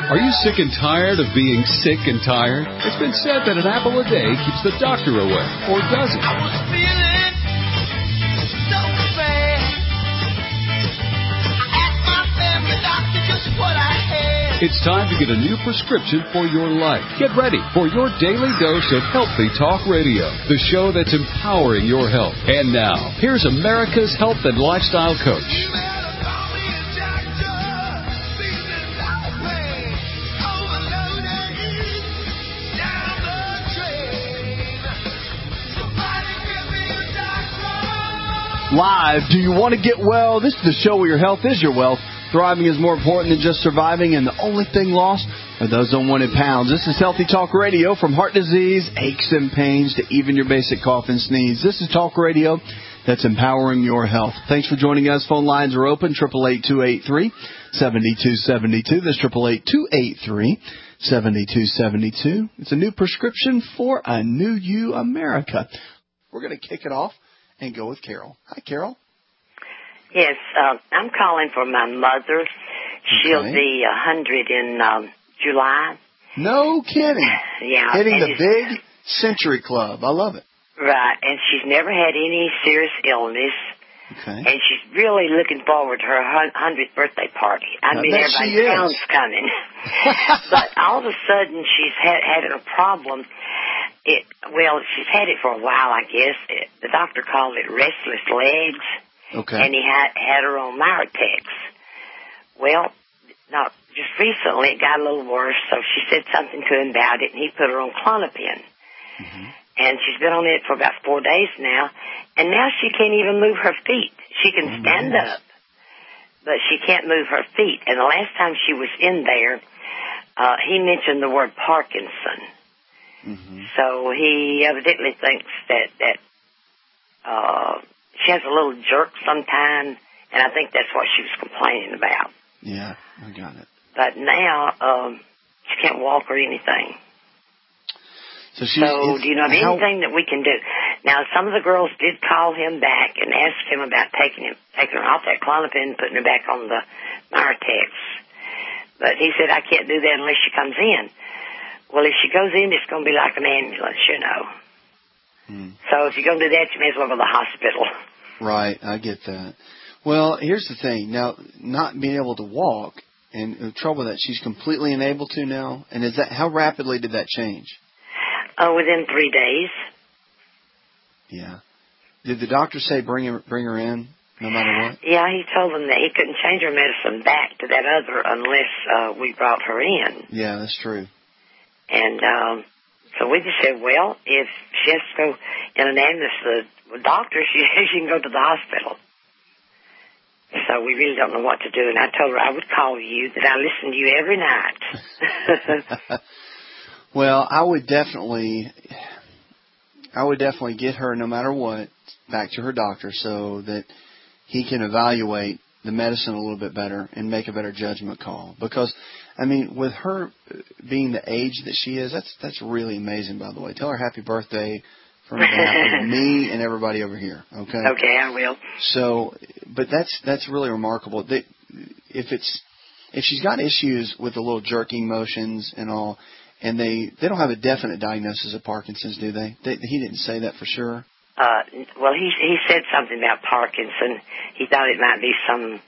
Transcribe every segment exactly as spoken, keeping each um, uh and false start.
Are you sick and tired of being sick and tired? It's been said that an apple a day keeps the doctor away, or does it? I was feeling so bad. I asked my family doctor just what I had. It's time to get a new prescription for your life. Get ready for your daily dose of Healthy Talk Radio, the show that's empowering your health. And now, here's America's health and lifestyle coach. Live. Do you want to get well? This is the show where your health is your wealth. Thriving is more important than just surviving, and the only thing lost are those unwanted pounds. This is Healthy Talk Radio, from heart disease, aches and pains, to even your basic cough and sneeze. This is Talk Radio that's empowering your health. Thanks for joining us. Phone lines are open, eight eight eight, two eight three, seven two seven two. That's eight eight eight, two eight three, seven two seven two. It's a new prescription for a new you, America. We're going to kick it off and go with Carol. Hi, Carol. Yes, uh, I'm calling for my mother. She'll Okay. be one hundred in um, July. No kidding. Yeah. Hitting and the it's- big Century Club. I love it. Right, and she's never had any serious illness, Okay. and she's really looking forward to her hun- hundredth birthday party. I I mean, bet everybody she is. town's coming. But all of a sudden, she's had, having a problem. It Well, she's had it for a while, I guess. It, the doctor called it restless legs. Okay. And he had, had her on Miratex. Well, not just recently, it got a little worse, so she said something to him about it, and he put her on Klonopin. Mm-hmm. And she's been on it for about four days now, and now she can't even move her feet. She can Oh, stand nice. up, but she can't move her feet. And the last time she was in there, uh, he mentioned the word Parkinson. Mm-hmm. So he evidently thinks that, that, uh, she has a little jerk sometime, and I think that's what she was complaining about. Yeah, I got it. But now, um, she can't walk or anything. So, she's, So it's- do you know of how- anything that we can do? Now, some of the girls did call him back and ask him about taking him, taking her off that Klonopin and putting her back on the Miratex. But he said, I can't do that unless she comes in. Well, if she goes in, it's going to be like an ambulance, you know. Hmm. So if you're going to do that, you may as well go to the hospital. Right, I get that. Well, here's the thing. Now, not being able to walk, and the trouble that she's completely unable to now, and is that how rapidly did that change? Uh, within three days. Yeah. Did the doctor say bring her, bring her in no matter what? Yeah, he told them that he couldn't change her medicine back to that other unless uh, we brought her in. Yeah, that's true. And um, so we just said, well, if she has to go in an ambulance to the doctor, she, she can go to the hospital. So we really don't know what to do. And I told her I would call you, that I listen to you every night. Well, I would definitely, I would definitely get her, no matter what, back to her doctor so that he can evaluate the medicine a little bit better and make a better judgment call. Because, I mean, with her being the age that she is, that's that's really amazing, by the way. Tell her happy birthday from behalf of me and everybody over here, okay? Okay, I will. So, but that's that's really remarkable. That if it's if she's got issues with the little jerking motions and all, and they they don't have a definite diagnosis of Parkinson's, do they? they he didn't say that for sure. Uh, well, he he said something about Parkinson. He thought it might be some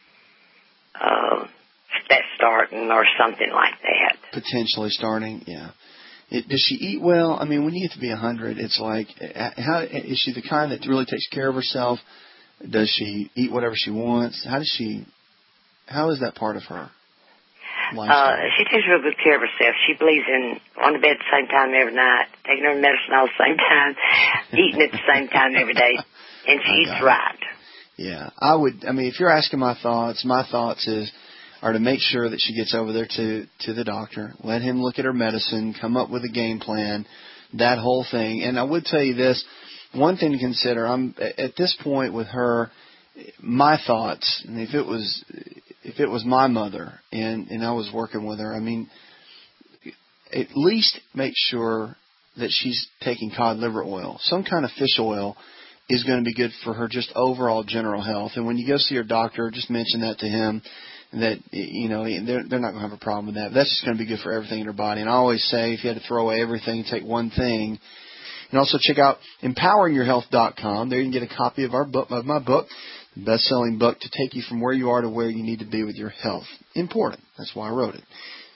uh, that starting or something like that. Potentially starting, yeah. It, does she eat well? I mean, when you get to be a hundred, it's like, how is she the kind that really takes care of herself? Does she eat whatever she wants? How does she? How is that part of her lifestyle? Uh, she takes real good care of herself. She believes in on the bed at the same time every night, taking her medicine all the same time, eating at the same time every day, and she I eats got it. right. Yeah, I would. I mean, if you're asking my thoughts, my thoughts is are to make sure that she gets over there to to the doctor, let him look at her medicine, come up with a game plan, that whole thing. And I would tell you this, one thing to consider. I'm at this point with her. My thoughts, and if it was if it was my mother and and I was working with her, I mean, at least make sure that she's taking cod liver oil, some kind of fish oil. Is going to be good for her just overall general health. And when you go see your doctor, just mention that to him, that, you know, they're, they're not going to have a problem with that. But that's just going to be good for everything in your body. And I always say, if you had to throw away everything, take one thing. And also check out empowering your health dot com. There you can get a copy of our book, of my book, the best-selling book, to take you from where you are to where you need to be with your health. Important. That's why I wrote it.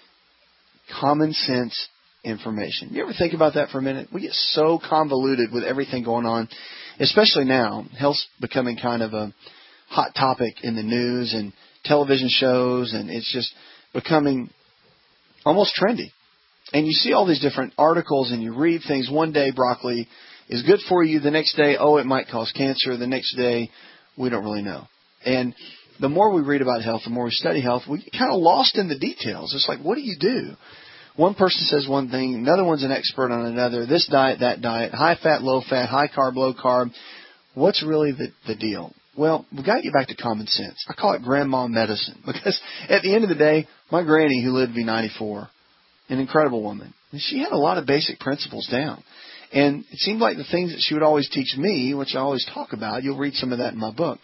Common sense information. You ever think about that for a minute? We get so convoluted with everything going on, especially now. Health's becoming kind of a hot topic in the news and television shows, and it's just becoming almost trendy. And you see all these different articles and you read things. One day broccoli is good for you. The next day, oh, it might cause cancer. The next day, we don't really know. And the more we read about health, the more we study health, we get kind of lost in the details. It's like, what do you do? One person says one thing, another one's an expert on another. This diet, that diet, high fat, low fat, high carb, low carb. What's really the, the deal? Well, we've got to get back to common sense. I call it grandma medicine, because at the end of the day, my granny, who lived to be ninety-four, an incredible woman, and she had a lot of basic principles down. And it seemed like the things that she would always teach me, which I always talk about, you'll read some of that in my book,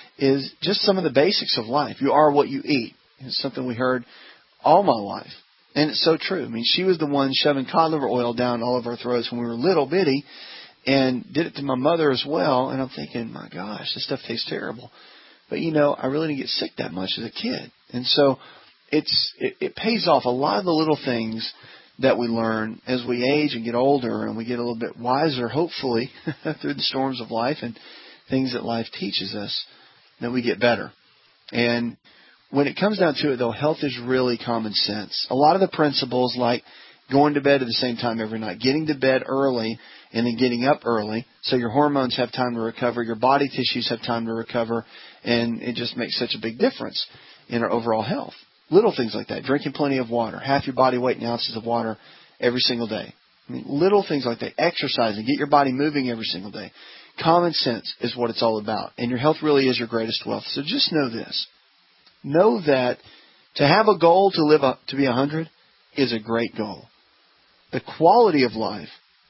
is just some of the basics of life. You are what you eat. It's something we heard all my life. And it's so true. I mean, she was the one shoving cod liver oil down all of our throats when we were little bitty, and did it to my mother as well. And I'm thinking, my gosh, this stuff tastes terrible. But, you know, I really didn't get sick that much as a kid. And so it's it, it pays off. A lot of the little things that we learn as we age and get older, and we get a little bit wiser, hopefully, through the storms of life and things that life teaches us, that we get better. And when it comes down to it, though, health is really common sense. A lot of the principles, like going to bed at the same time every night, getting to bed early, and then getting up early so your hormones have time to recover, your body tissues have time to recover, and it just makes such a big difference in our overall health. Little things like that. Drinking plenty of water. Half your body weight in ounces of water every single day. I mean, little things like that. Exercising. Get your body moving every single day. Common sense is what it's all about. And your health really is your greatest wealth. So just know this. Know that to have a goal to live up to be one hundred is a great goal. The quality of life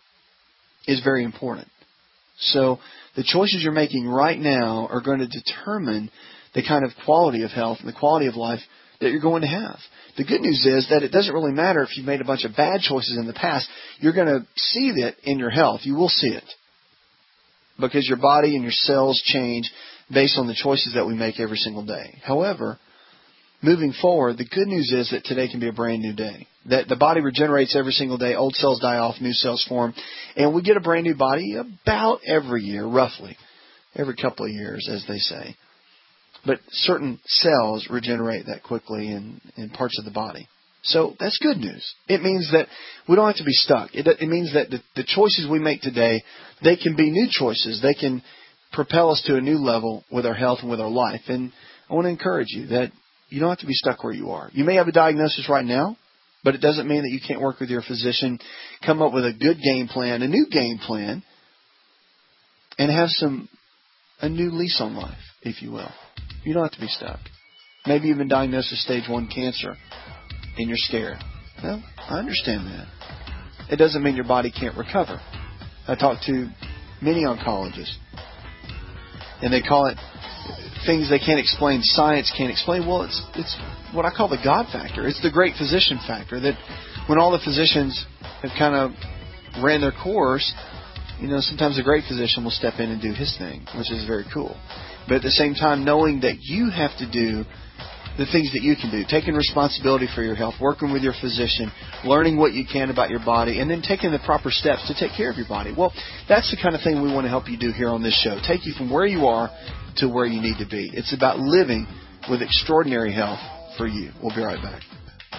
is very important. So the choices you're making right now are going to determine the kind of quality of health and the quality of life that you're going to have. The good news is that it doesn't really matter if you've made a bunch of bad choices in the past. You're going to see that in your health. You will see it. Because your body and your cells change based on the choices that we make every single day. However, moving forward, the good news is that today can be a brand new day. That the body regenerates every single day. Old cells die off, new cells form. And we get a brand new body about every year, roughly. Every couple of years, as they say. But certain cells regenerate that quickly in, in parts of the body. So that's good news. It means that we don't have to be stuck. It, it means that the, the choices we make today, they can be new choices. They can propel us to a new level with our health and with our life. And I want to encourage you that you don't have to be stuck where you are. You may have a diagnosis right now, but it doesn't mean that you can't work with your physician, come up with a good game plan, a new game plan, and have some a new lease on life, if you will. You don't have to be stuck. Maybe you've been diagnosed with stage one cancer and you're scared. Well, I understand that. It doesn't mean your body can't recover. I talked to many oncologists, and they call it things they can't explain, science can't explain. Well, it's it's what I call the God factor. It's the great physician factor, that when all the physicians have kind of ran their course, you know, sometimes a great physician will step in and do his thing, which is very cool. But at the same time, knowing that you have to do the things that you can do, taking responsibility for your health, working with your physician, learning what you can about your body, and then taking the proper steps to take care of your body. Well, that's the kind of thing we want to help you do here on this show. Take you from where you are to where you need to be. It's about living with extraordinary health for you. We'll be right back.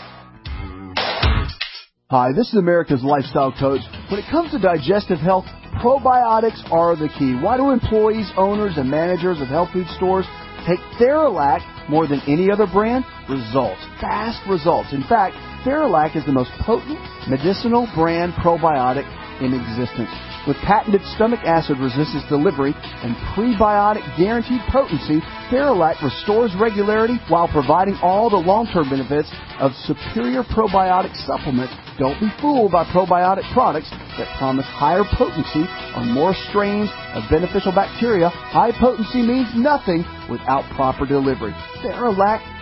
Hi, this is America's Lifestyle Coach. When it comes to digestive health, probiotics are the key. Why do employees, owners, and managers of health food stores take Theralac more than any other brand? Results. Fast results. In fact, Theralac is the most potent medicinal brand probiotic in existence. With patented stomach acid resistance delivery and prebiotic guaranteed potency, Theralac restores regularity while providing all the long-term benefits of superior probiotic supplements. Don't be fooled by probiotic products that promise higher potency on more strains of beneficial bacteria. High potency means nothing without proper delivery. Theralac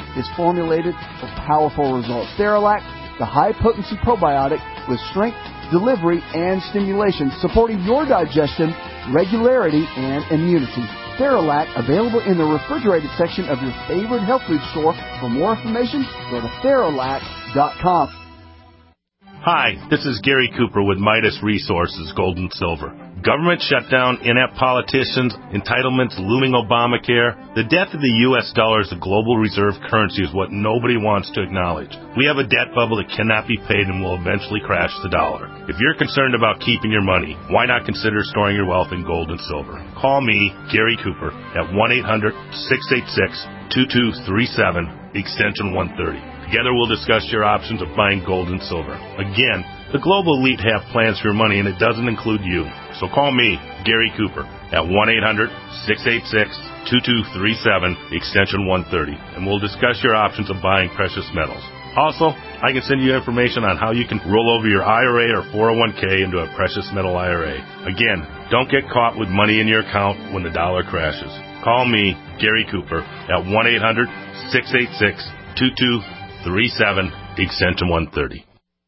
is formulated for powerful results. Theralac, the high-potency probiotic with strength, delivery, and stimulation, supporting your digestion, regularity, and immunity. Theralac, available in the refrigerated section of your favorite health food store. For more information, go to Theralac dot com. Hi, this is Gary Cooper with Midas Resources, Gold and Silver. Government shutdown, inept politicians, entitlements, looming Obamacare. The death of the U S dollar as a global reserve currency is what nobody wants to acknowledge. We have a debt bubble that cannot be paid and will eventually crash the dollar. If you're concerned about keeping your money, why not consider storing your wealth in gold and silver? Call me, Gary Cooper, at one eight hundred, six eight six, two two three seven, extension one thirty. Together we'll discuss your options of buying gold and silver. Again, the global elite have plans for your money, and it doesn't include you. So call me, Gary Cooper, at one eight hundred, six eight six, two two three seven, extension one thirty, and we'll discuss your options of buying precious metals. Also, I can send you information on how you can roll over your I R A or four oh one k into a precious metal I R A. Again, don't get caught with money in your account when the dollar crashes. Call me, Gary Cooper, at one eight hundred, six eight six, two two three seven, extension one thirty.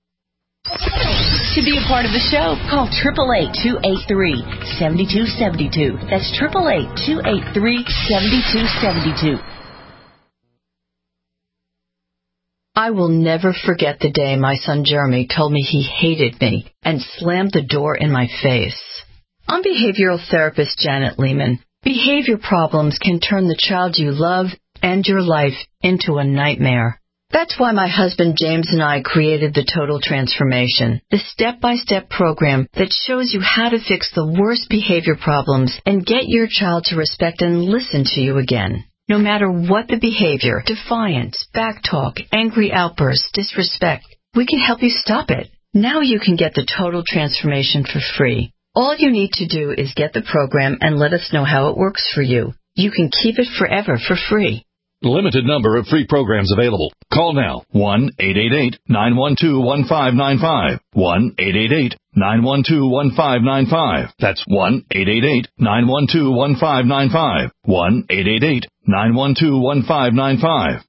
To be a part of the show, call eight eight eight, two eight three, seven two seven two. That's eight eight eight, two eight three, seven two seven two. I will never forget the day my son Jeremy told me he hated me and slammed the door in my face. I'm behavioral therapist Janet Lehman. Behavior problems can turn the child you love and your life into a nightmare. That's why my husband James and I created the Total Transformation, the step-by-step program that shows you how to fix the worst behavior problems and get your child to respect and listen to you again. No matter what the behavior, defiance, backtalk, angry outbursts, disrespect, we can help you stop it. Now you can get the Total Transformation for free. All you need to do is get the program and let us know how it works for you. You can keep it forever for free. Limited number of free programs available. Call now, one eight eight eight, nine one two, one five nine five, one eight eight eight, nine one two, one five nine five. That's one eight eight eight, nine one two, one five nine five, one eight eight eight, nine one two, one five nine five.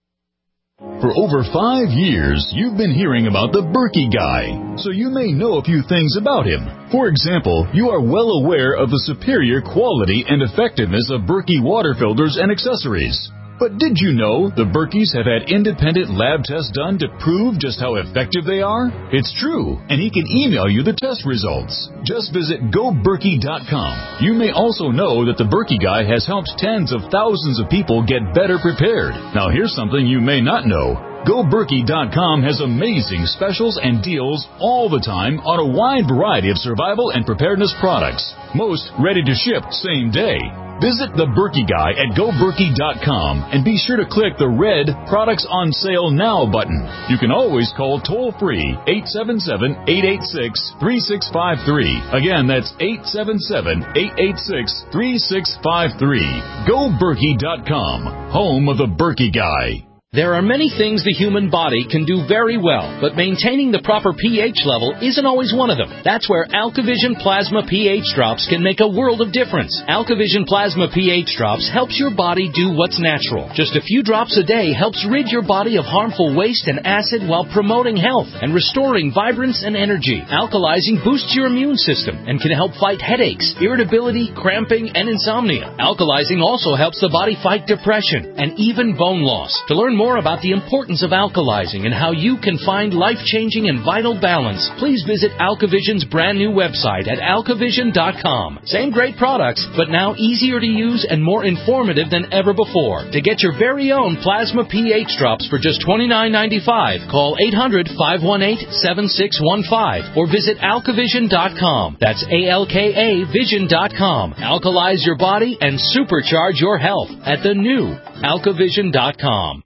For over five years, you've been hearing about the Berkey Guy, so you may know a few things about him. For example, you are well aware of the superior quality and effectiveness of Berkey water filters and accessories. But did you know the Berkeys have had independent lab tests done to prove just how effective they are? It's true, and he can email you the test results. Just visit go berkey dot com. You may also know that the Berkey Guy has helped tens of thousands of people get better prepared. Now here's something you may not know. go berkey dot com has amazing specials and deals all the time on a wide variety of survival and preparedness products. Most ready to ship same day. Visit the Berkey Guy at go berkey dot com and be sure to click the red Products on Sale Now button. You can always call toll-free eight seven seven, eight eight six, three six five three. Again, that's eight seven seven, eight eight six, three six five three. go berkey dot com, home of the Berkey Guy. There are many things the human body can do very well, but maintaining the proper pH level isn't always one of them. That's where AlkaVision Plasma pH Drops can make a world of difference. AlkaVision Plasma pH Drops helps your body do what's natural. Just a few drops a day helps rid your body of harmful waste and acid while promoting health and restoring vibrance and energy. Alkalizing boosts your immune system and can help fight headaches, irritability, cramping, and insomnia. Alkalizing also helps the body fight depression and even bone loss. To learn more more about the importance of alkalizing and how you can find life-changing and vital balance, please visit AlkaVision's brand new website at alka vision dot com. Same great products, but now easier to use and more informative than ever before. To get your very own Plasma pH Drops for just twenty-nine ninety-five, call eight hundred, five one eight, seven six one five or visit alka vision dot com. That's A L K A vision dot com. Alkalize your body and supercharge your health at the new alka vision dot com.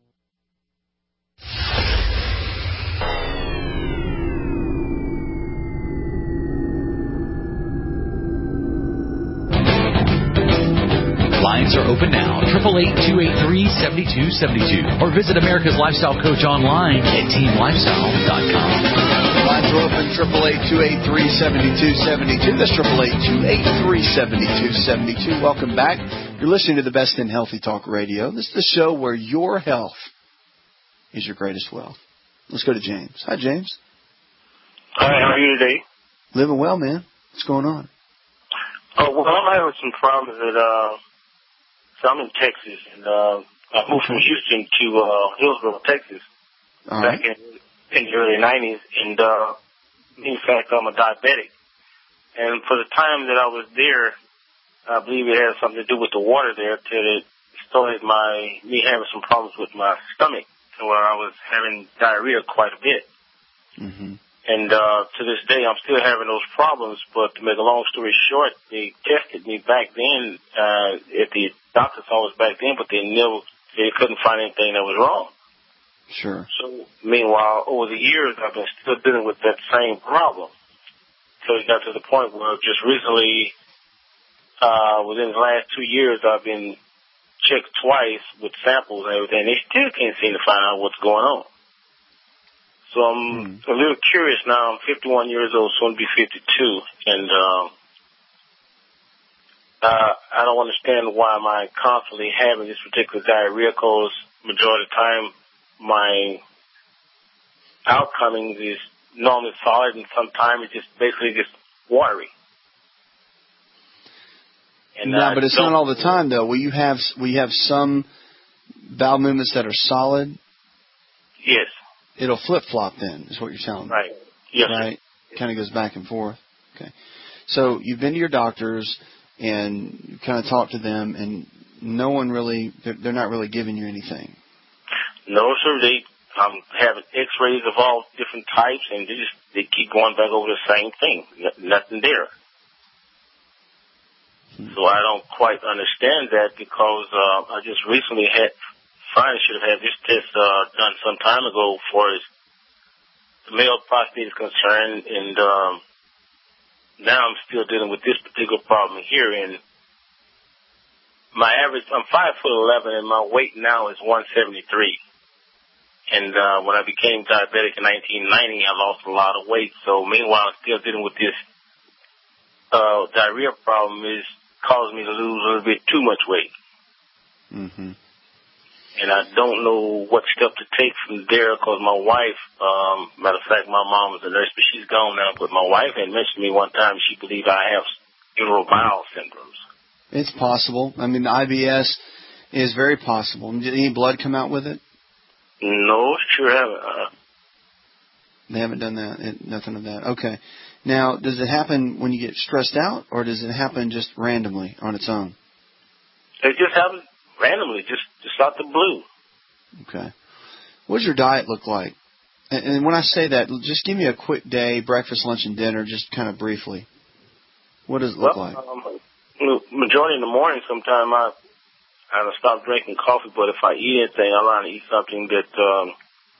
Lines are open now, eight eight eight, two eight three, seven two seven two. Or visit America's Lifestyle Coach online at team lifestyle dot com. Lines are open, eight eight eight, two eight three, seven two seven two. That's eight eight eight, two eight three, seven two seven two. Welcome back. You're listening to the best in Healthy Talk Radio. This is the show where your health is your greatest wealth. Let's go to James. Hi, James. Hi, how are you today? Living well, man. What's going on? Oh, well, I'm having some problems at, uh, so I'm in Texas, and, uh, I moved from Houston to, uh, Hillsborough, Texas, All back right. in, in the early nineties, and, uh, in fact, I'm a diabetic. And for the time that I was there, I believe it had something to do with the water there till it started my, me having some problems with my stomach, to where I was having diarrhea quite a bit. Mm-hmm. And, uh, to this day, I'm still having those problems, but to make a long story short, they tested me back then, uh, at the doctor's office back then, but they never, they couldn't find anything that was wrong. Sure. So, meanwhile, over the years, I've been still dealing with that same problem. So it got to the point where just recently, uh, within the last two years, I've been checked twice with samples and everything. They still can't seem to find out what's going on. So I'm mm. a little curious now. I'm fifty-one years old, soon to be fifty-two, and um, uh, I don't understand why am I constantly having this particular diarrhea, because majority of the time my outcoming is normally solid, and sometimes it's just basically just watery. And no, but it's not all the time, though. Will you have will you have some bowel movements that are solid? Yes. It'll flip-flop then, is what you're telling me. Right. Yes. Right? Kind of goes back and forth. Okay. So you've been to your doctors, and you kind of talked to them, and no one really, they're, they're not really giving you anything. No, sir. They um, have x-rays of all different types, and they just they keep going back over the same thing. N- nothing there. So I don't quite understand that, because uh, I just recently had, finally should have had this test uh, done some time ago for as the male prostate is concerned, and um, now I'm still dealing with this particular problem here. And my average, I'm five foot eleven, and my weight now is one seventy-three. And uh, when I became diabetic in nineteen ninety, I lost a lot of weight. So meanwhile, I'm still dealing with this uh, diarrhea problem is caused me to lose a little bit too much weight. Mm-hmm. And I don't know what step to take from there, because my wife, um, matter of fact, my mom was a nurse, but she's gone now, but my wife had mentioned to me one time she believed I have irritable bowel syndromes. It's possible. I mean, the I B S is very possible. Did any blood come out with it? No, sure haven't. Uh, they haven't done that? It, nothing of that. Okay. Now, does it happen when you get stressed out, or does it happen just randomly on its own? It just happens randomly, just, just out the blue. Okay. What does your diet look like? And, and when I say that, just give me a quick day, breakfast, lunch, and dinner, just kind of briefly. What does it look well, like? Um, majority in the morning, sometime I I don't stop drinking coffee, but if I eat anything, I want to eat something that um,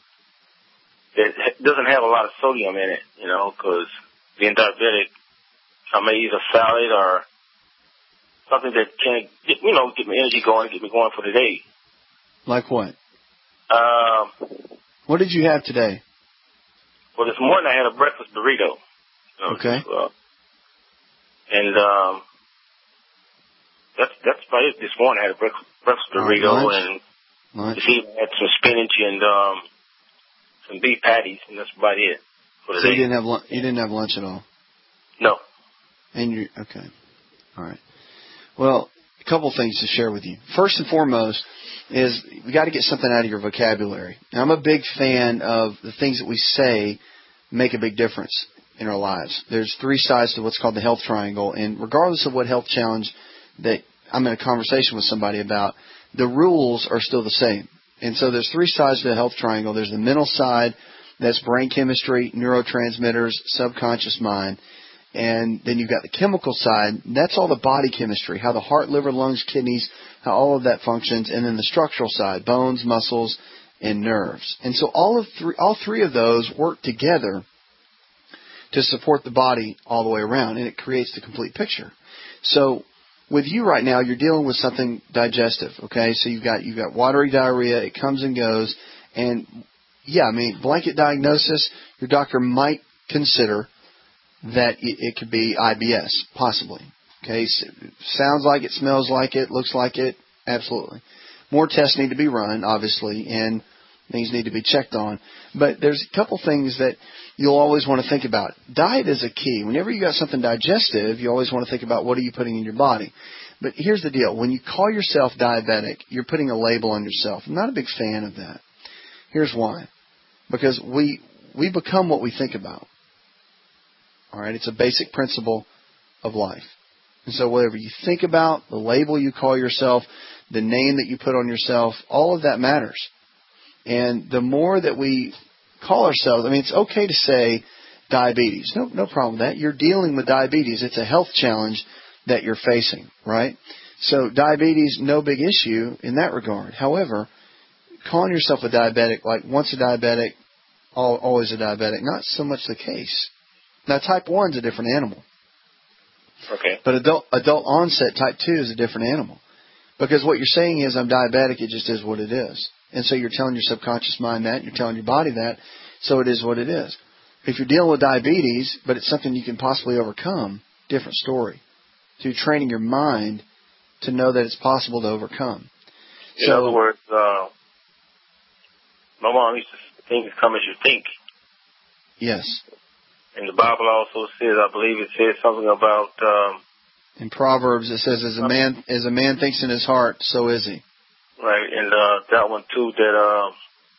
that doesn't have a lot of sodium in it, you know, because being diabetic, I may eat a salad or something that can, get, you know, get my energy going, get me going for the day. Like what? Um, what did you have today? Well, this morning I had a breakfast burrito. You know, okay. Just, uh, and um, that's that's about it. This morning I had a breakfast, breakfast burrito right, lunch. and lunch. this evening I had some spinach and um, some beef patties, and that's about it. For the so day. you didn't have lu- you didn't have lunch at all? No. And you okay? All right. Well, a couple things to share with you. First and foremost is we got to get something out of your vocabulary. Now, I'm a big fan of the things that we say make a big difference in our lives. There's three sides to what's called the health triangle, and regardless of what health challenge that I'm in a conversation with somebody about, the rules are still the same. And so there's three sides to the health triangle. There's the mental side, that's brain chemistry, neurotransmitters, subconscious mind. And then you've got the chemical side. That's all the body chemistry, how the heart, liver, lungs, kidneys, how all of that functions. And then the structural side, bones, muscles, and nerves. And so all of three, all three of those work together to support the body all the way around, and it creates the complete picture. So with you right now, you're dealing with something digestive, okay? So you've got you've got watery diarrhea. It comes and goes. And, yeah, I mean, blanket diagnosis, your doctor might consider that it could be I B S, possibly, Okay, sounds like it, smells like it, looks like it, absolutely. More tests need to be run, obviously, and things need to be checked on. But there's a couple things that you'll always want to think about. Diet is a key. Whenever you got something digestive, you always want to think about what are you putting in your body. But here's the deal. When you call yourself diabetic, you're putting a label on yourself. I'm not a big fan of that. Here's why. Because we we become what we think about. All right? It's a basic principle of life. And so whatever you think about, the label you call yourself, the name that you put on yourself, all of that matters. And the more that we call ourselves, I mean, it's okay to say diabetes. No, no problem with that. You're dealing with diabetes. It's a health challenge that you're facing, right? So diabetes, no big issue in that regard. However, calling yourself a diabetic, like once a diabetic, always a diabetic, not so much the case. Now, type one is a different animal. Okay. But adult adult onset type two is a different animal. Because what you're saying is, I'm diabetic, it just is what it is. And so you're telling your subconscious mind that, you're telling your body that, so it is what it is. If you're dealing with diabetes, but it's something you can possibly overcome, different story. So you're training your mind to know that it's possible to overcome. In so, other words, uh, my mom used to think come as you think. Yes. And the Bible also says, I believe it says something about... Um, in Proverbs, it says, as a man as a man thinks in his heart, so is he. Right, and uh, that one too, that...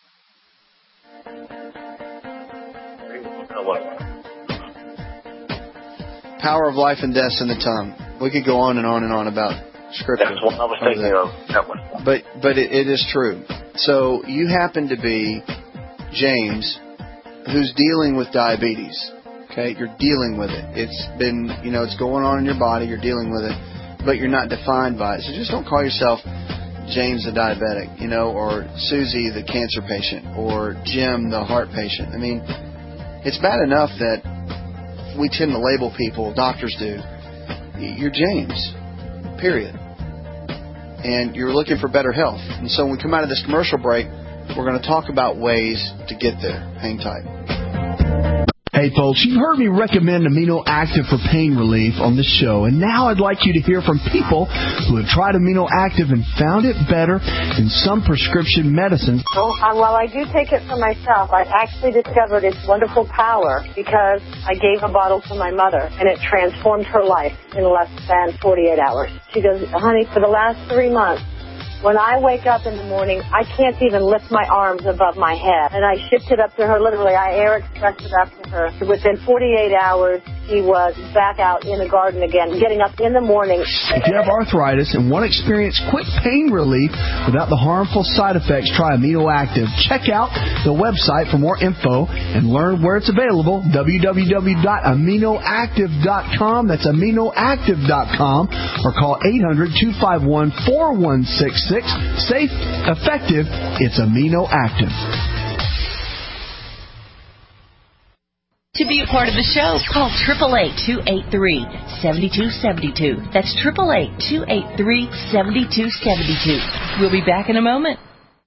Uh, Power of life and death in the tongue. We could go on and on and on about Scripture. That's what I was thinking that. of. That one. But, but it, it is true. So you happen to be James, who's dealing with diabetes. Okay, you're dealing with it. It's been, you know, it's going on in your body. You're dealing with it, but you're not defined by it. So just don't call yourself James the diabetic, you know, or Susie the cancer patient, or Jim the heart patient. I mean, it's bad enough that we tend to label people, doctors do. You're James, period. And you're looking for better health. And so when we come out of this commercial break, we're going to talk about ways to get there. Hang tight. Hey folks, you've heard me recommend Amino Active for pain relief on this show, and now I'd like you to hear from people who have tried Amino Active and found it better than some prescription medicines. Well, uh, while I do take it for myself, I actually discovered its wonderful power because I gave a bottle to my mother, and it transformed her life in less than forty-eight hours. She goes, honey, for the last three months, when I wake up in the morning, I can't even lift my arms above my head. And I shipped it up to her, literally. I air expressed it up to her. Within forty-eight hours, she was back out in the garden again, getting up in the morning. If you have arthritis and want to experience quick pain relief without the harmful side effects, try Amino Active. Check out the website for more info and learn where it's available, w w w dot amino active dot com. That's amino active dot com. Or call eight hundred, two five one, four one six six. Safe, effective, it's Amino Active. To be a part of the show, call eight eight eight, two eight three, seven two seven two. That's eight eight eight, two eight three, seven two seven two. We'll be back in a moment.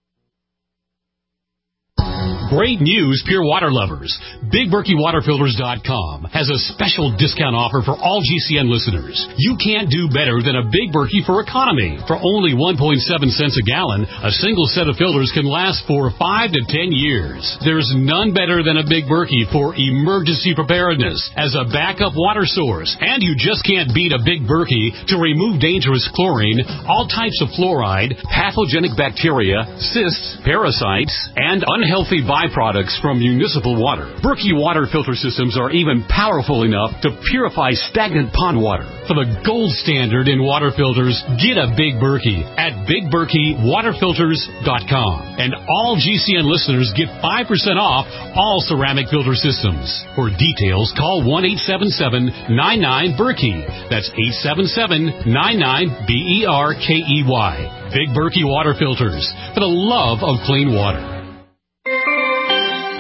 Great news, pure water lovers. Big Berkey Water Filters dot com has a special discount offer for all G C N listeners. You can't do better than a Big Berkey for economy. For only one point seven cents a gallon, a single set of filters can last for five to ten years. There's none better than a Big Berkey for emergency preparedness as a backup water source. And you just can't beat a Big Berkey to remove dangerous chlorine, all types of fluoride, pathogenic bacteria, cysts, parasites, and unhealthy byproducts from municipal water. Berkey water filter systems are even powerful enough to purify stagnant pond water. For the gold standard in water filters, get a Big Berkey at Big Berkey Water Filters dot com. And all G C N listeners get five percent off all ceramic filter systems. For details, call one eight seven seven, nine nine, Berkey. That's eight seven seven, nine nine, B E R K E Y. Big Berkey Water Filters, for the love of clean water.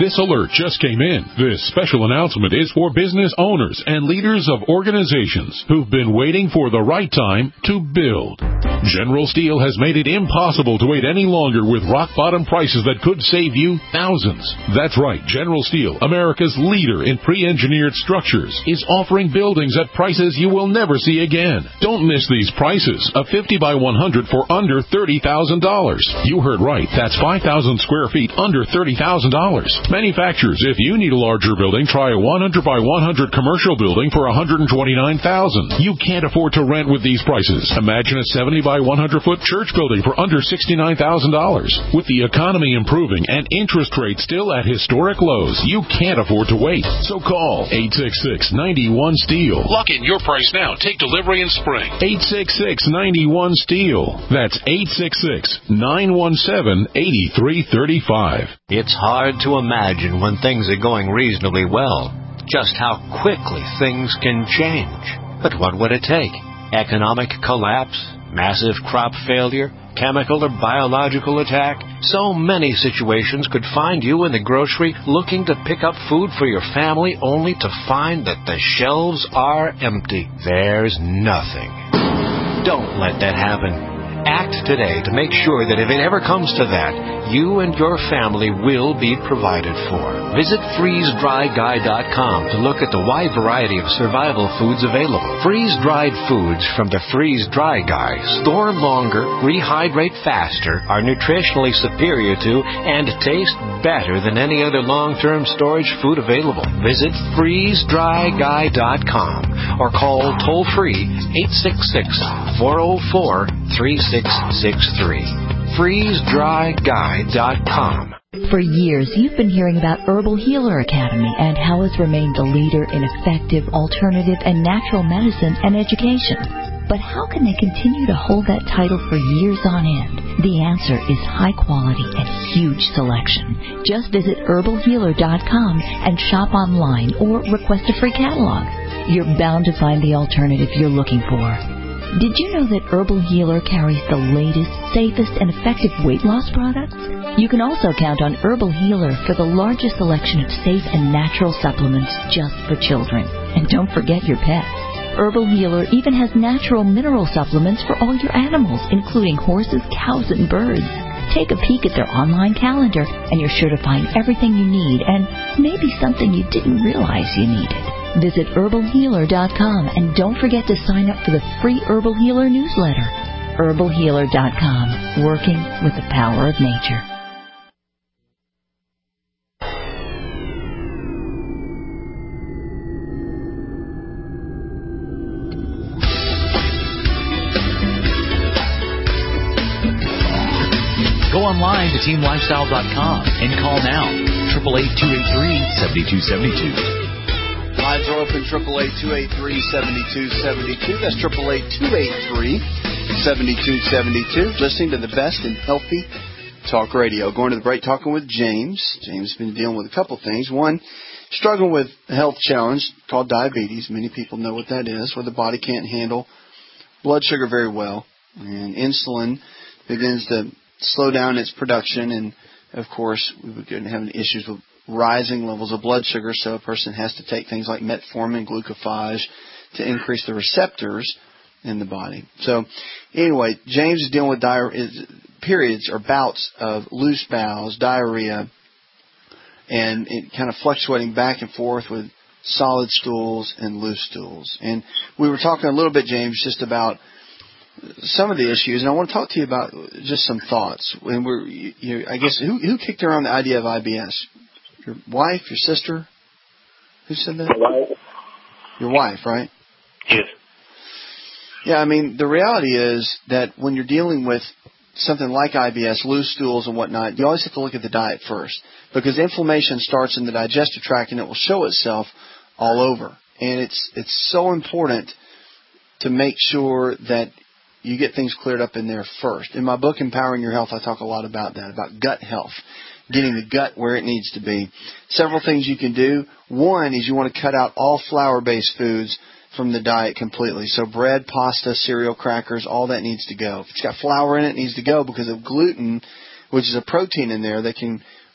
This alert just came in. This special announcement is for business owners and leaders of organizations who've been waiting for the right time to build. General Steel has made it impossible to wait any longer with rock-bottom prices that could save you thousands. That's right. General Steel, America's leader in pre-engineered structures, is offering buildings at prices you will never see again. Don't miss these prices. A fifty by one hundred for under thirty thousand dollars. You heard right. That's five thousand square feet under thirty thousand dollars. Manufacturers, if you need a larger building, try a one hundred by one hundred commercial building for one hundred twenty-nine thousand dollars. You can't afford to rent with these prices. Imagine a seventy by one hundred foot church building for under sixty-nine thousand dollars. With the economy improving and interest rates still at historic lows, you can't afford to wait. So call eight six six, nine one, STEEL. Lock in your price now. Take delivery in spring. eight six six, nine one, STEEL. That's eight six six, nine one seven, eight three three five. It's hard to imagine when things are going reasonably well, just how quickly things can change. But what would it take? Economic collapse? Massive crop failure? Chemical or biological attack? So many situations could find you in the grocery looking to pick up food for your family only to find that the shelves are empty. There's nothing. Don't let that happen. Act today to make sure that if it ever comes to that, you and your family will be provided for. Visit freeze dry guy dot com to look at the wide variety of survival foods available. Freeze-dried foods from the Freeze Dry Guy store longer, rehydrate faster, are nutritionally superior to, and taste better than any other long-term storage food available. Visit freeze dry guy dot com or call toll-free eight six six, four zero four, three six six three. freeze dry guy dot com. For years, you've been hearing about Herbal Healer Academy and how it's remained the leader in effective, alternative, and natural medicine and education. But how can they continue to hold that title for years on end? The answer is high quality and huge selection. Just visit herbal healer dot com and shop online or request a free catalog. You're bound to find the alternative you're looking for. Did you know that Herbal Healer carries the latest, safest, and effective weight loss products? You can also count on Herbal Healer for the largest selection of safe and natural supplements just for children. And don't forget your pets. Herbal Healer even has natural mineral supplements for all your animals, including horses, cows, and birds. Take a peek at their online calendar, and you're sure to find everything you need and maybe something you didn't realize you needed. Visit herbal healer dot com and don't forget to sign up for the free Herbal Healer newsletter. herbal healer dot com, working with the power of nature. Go online to team lifestyle dot com and call now, eight eight eight, two eight three, seven two seven two. Lines are open, eight eight eight, two eight three, seven two seven two. That's eight eight eight, two eight three, seven two seven two. Listening to the best in healthy talk radio. Going to the break, talking with James. James has been dealing with a couple things. One, struggling with a health challenge called diabetes. Many people know what that is, where the body can't handle blood sugar very well. And insulin begins to slow down its production, and of course we begin having issues with rising levels of blood sugar, so a person has to take things like metformin, glucophage to increase the receptors in the body. So anyway, James is dealing with diarrhea, periods or bouts of loose bowels, diarrhea, and it kind of fluctuating back and forth with solid stools and loose stools. And we were talking a little bit, James, just about some of the issues, and I want to talk to you about just some thoughts. When we're, you, I guess, who, who kicked around the idea of I B S? Your wife, your sister? Who said that? My wife. Your wife, right? Yes. Yeah, I mean, the reality is that when you're dealing with something like I B S, loose stools and whatnot, you always have to look at the diet first, because inflammation starts in the digestive tract and it will show itself all over. And it's it's so important to make sure that you get things cleared up in there first. In my book, Empowering Your Health, I talk a lot about that, about gut health, getting the gut where it needs to be. Several things you can do. One is you want to cut out all flour-based foods from the diet completely. So bread, pasta, cereal, crackers, all that needs to go. If it's got flour in it, it needs to go, because of gluten, which is a protein in there that can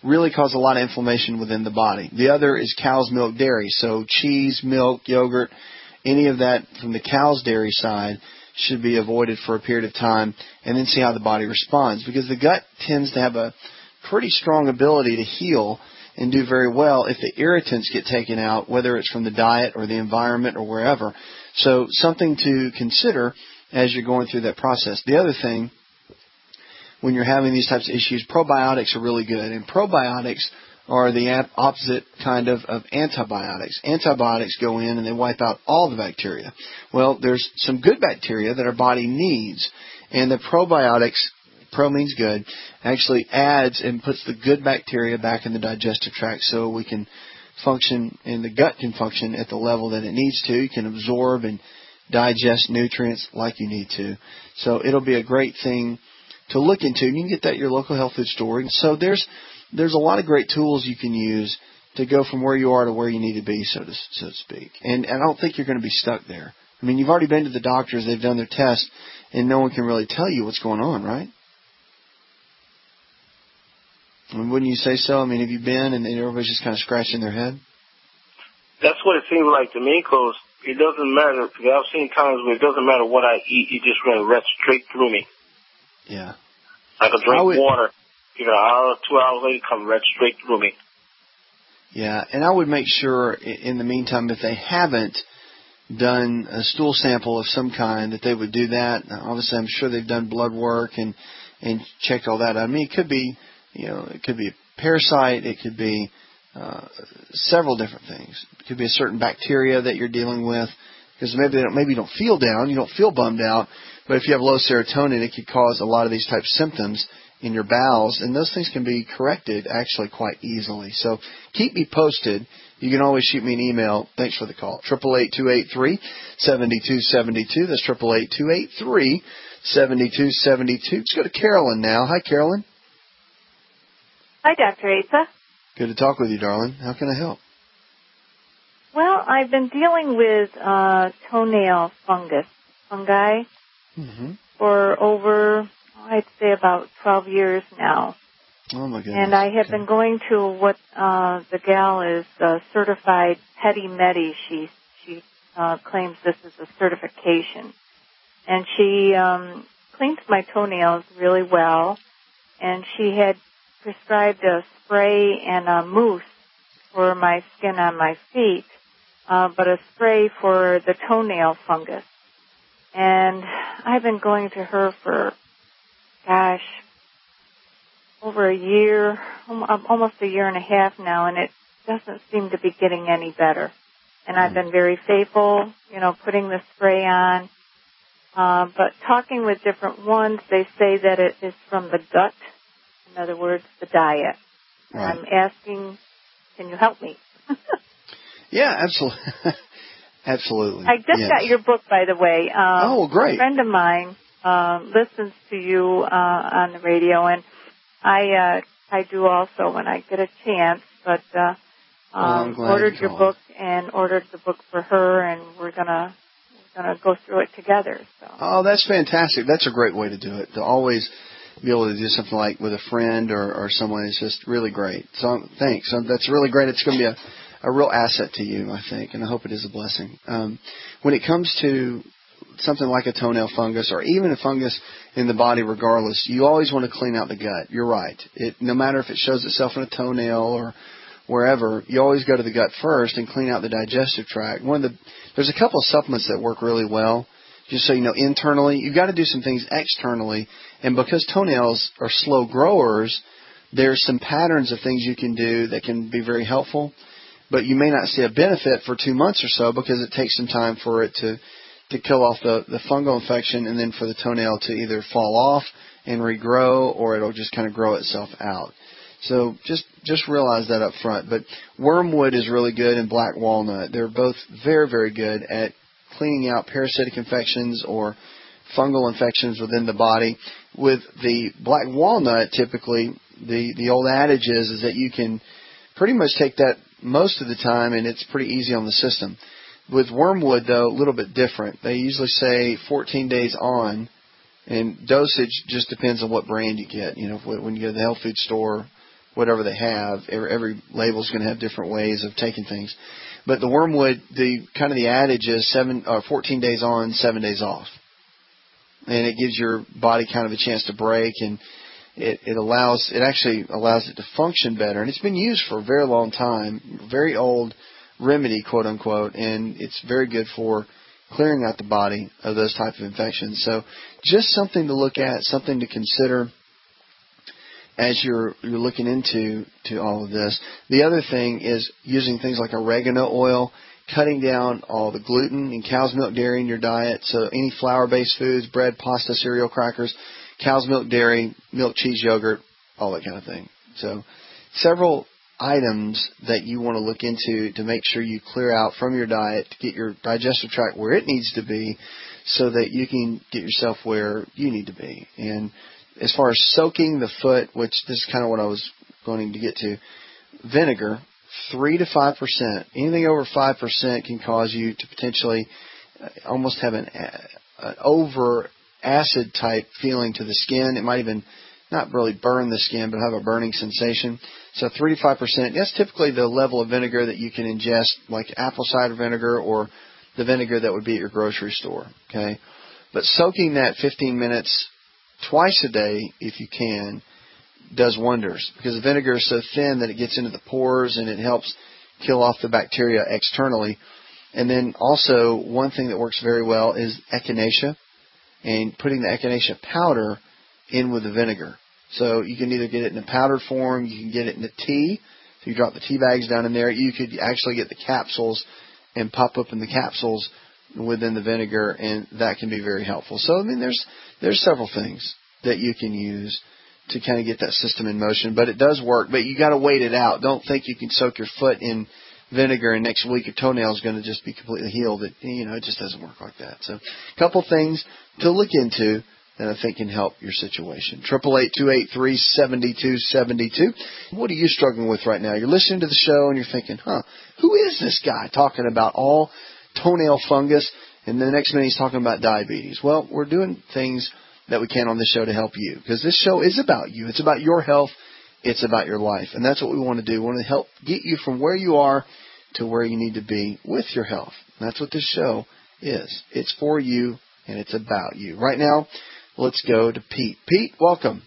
really cause a lot of inflammation within the body. The other is cow's milk dairy. So cheese, milk, yogurt, any of that from the cow's dairy side should be avoided for a period of time, and then see how the body responds, because the gut tends to have a pretty strong ability to heal and do very well if the irritants get taken out, whether it's from the diet or the environment or wherever. So something to consider as you're going through that process. The other thing, when you're having these types of issues, probiotics are really good, and probiotics are the opposite kind of, of antibiotics. Antibiotics go in and they wipe out all the bacteria. Well, there's some good bacteria that our body needs, and the probiotics, pro means good, actually adds and puts the good bacteria back in the digestive tract so we can function, and the gut can function at the level that it needs to. You can absorb and digest nutrients like you need to. So it'll be a great thing to look into. You can get that at your local health food store. So there's There's a lot of great tools you can use to go from where you are to where you need to be, so to, so to speak. And, and I don't think you're going to be stuck there. I mean, you've already been to the doctors, they've done their tests, and no one can really tell you what's going on, right? I mean, wouldn't you say so? I mean, have you been and everybody's just kind of scratching their head? That's what it seems like to me, because it doesn't matter. Because I've seen times where it doesn't matter what I eat, it just runs right straight through me. Yeah. I could drink would, water. You know, an hour, two hours later, come right straight through me. Yeah, and I would make sure in the meantime, if they haven't done a stool sample of some kind, that they would do that. Obviously, I'm sure they've done blood work and, and checked all that out. I mean, it could be, you know, it could be a parasite. It could be uh, several different things. It could be a certain bacteria that you're dealing with, because maybe they don't, maybe you don't feel down, you don't feel bummed out, but if you have low serotonin, it could cause a lot of these types of symptoms in your bowels, and those things can be corrected actually quite easily. So keep me posted. You can always shoot me an email. Thanks for the call. eight eight eight, two eight three, seven two seven two. That's eight eight eight, two eight three, seven two seven two. Let's go to Carolyn now. Hi, Carolyn. Hi, Doctor Asa. Good to talk with you, darling. How can I help? Well, I've been dealing with uh, toenail fungus, fungi, mm-hmm. for over, I'd say about twelve years now. Oh, my goodness. And I have okay. been going to what uh, the gal is uh, certified Pedi Medi. She, she uh, claims this is a certification. And she um, cleans my toenails really well. And she had prescribed a spray and a mousse for my skin on my feet, uh, but a spray for the toenail fungus. And I've been going to her for, gosh, over a year, almost a year and a half now, and it doesn't seem to be getting any better. And I've been very faithful, you know, putting the spray on. Uh, but talking with different ones, they say that it is from the gut. In other words, the diet. Right. I'm asking, can you help me? Yeah, absolutely. Absolutely. I just yes. got your book, by the way. Um, oh, great. A friend of mine uh, listens to you uh, on the radio, and I uh, I do also when I get a chance. But uh, um, oh, ordered you your called. book and ordered the book for her, and we're gonna we're gonna go through it together. So. Oh, that's fantastic. That's a great way to do it. To always be able to do something like with a friend or, or someone is just really great. So thanks. So that's really great. It's going to be a, a real asset to you, I think, and I hope it is a blessing. Um, when it comes to something like a toenail fungus or even a fungus in the body regardless, you always want to clean out the gut. You're right. It, no matter if it shows itself in a toenail or wherever, you always go to the gut first and clean out the digestive tract. One of the There's a couple of supplements that work really well. Just so you know, internally, you've got to do some things externally. And because toenails are slow growers, there's some patterns of things you can do that can be very helpful. But you may not see a benefit for two months or so because it takes some time for it to, to kill off the, the fungal infection and then for the toenail to either fall off and regrow or it'll just kind of grow itself out. So just just realize that up front. But wormwood is really good and black walnut. They're both very, very good at cleaning out parasitic infections or fungal infections within the body. With the black walnut, typically, the, the old adage is, is that you can pretty much take that most of the time and it's pretty easy on the system. With wormwood, though, a little bit different. They usually say fourteen days on, and dosage just depends on what brand you get. You know, when you go to the health food store whatever they have. Every, every label is going to have different ways of taking things. But the wormwood, the kind of the adage is seven or fourteen days on, seven days off, and it gives your body kind of a chance to break, and it, it allows it actually allows it to function better. And it's been used for a very long time, very old remedy, quote unquote, and it's very good for clearing out the body of those type of infections. So just something to look at, something to consider as you're you're looking into to all of this. The other thing is using things like oregano oil, cutting down all the gluten and cow's milk dairy in your diet. So any flour-based foods, bread, pasta, cereal, crackers, cow's milk dairy, milk, cheese, yogurt, all that kind of thing. So several items that you want to look into to make sure you clear out from your diet to get your digestive tract where it needs to be so that you can get yourself where you need to be. And as far as soaking the foot, which this is kind of what I was going to get to, vinegar, three to five percent. Anything over five percent can cause you to potentially almost have an, an over acid type feeling to the skin. It might even not really burn the skin, but have a burning sensation. So three to five percent, that's typically the level of vinegar that you can ingest, like apple cider vinegar or the vinegar that would be at your grocery store. Okay, but soaking that fifteen minutes twice a day, if you can, does wonders, because the vinegar is so thin that it gets into the pores and it helps kill off the bacteria externally. And then also one thing that works very well is echinacea, and putting the echinacea powder in with the vinegar. So you can either get it in a powdered form, you can get it in a tea. So you drop the tea bags down in there. You could actually get the capsules and pop open the capsules within the vinegar, and that can be very helpful. So, I mean, there's there's several things that you can use to kind of get that system in motion. But it does work, but you got to wait it out. Don't think you can soak your foot in vinegar and next week your toenail is going to just be completely healed. It, you know, it just doesn't work like that. So a couple things to look into that I think can help your situation. Triple eight two eight three seventy two seventy two. What are you struggling with right now? You're listening to the show and you're thinking, huh, who is this guy talking about all toenail fungus, and the next minute he's talking about diabetes? Well, we're doing things that we can on this show to help you, because this show is about you. It's about your health. It's about your life, and that's what we want to do. We want to help get you from where you are to where you need to be with your health. And that's what this show is. It's for you, and it's about you. Right now, let's go to Pete. Pete, welcome.